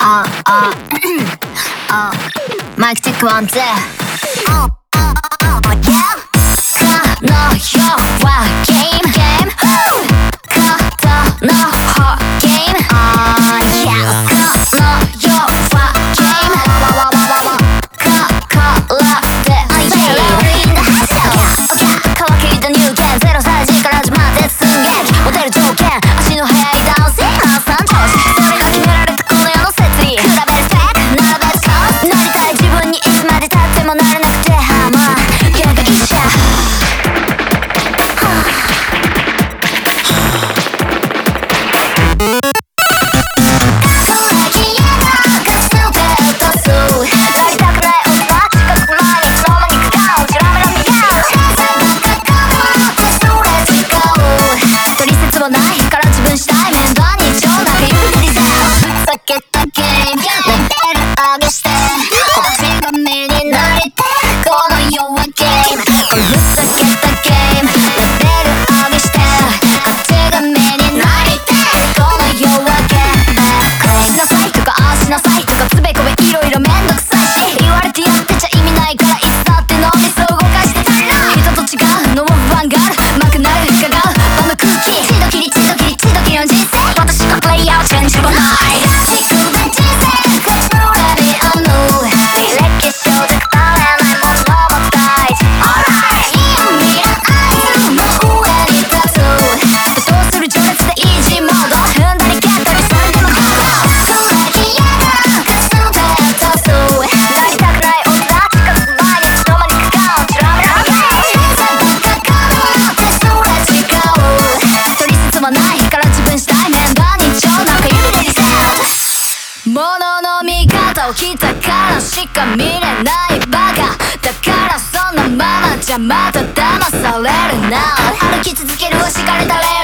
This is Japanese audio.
マイクチェックワンツー。彼女はゲームことの方ゲーム。彼女はゲーム心で乾きた入券0歳児から始まって寸劇。モテる条件足の速い男性発散調子。それが決められたこの世の摂理。比べるスペック並べるコース。なりたい自分にいつまで経ってもなれなくてまあ逆が一緒。来たからしか見れないバカだからそのままじゃまた騙されるな。歩き続けるは敷かれたレ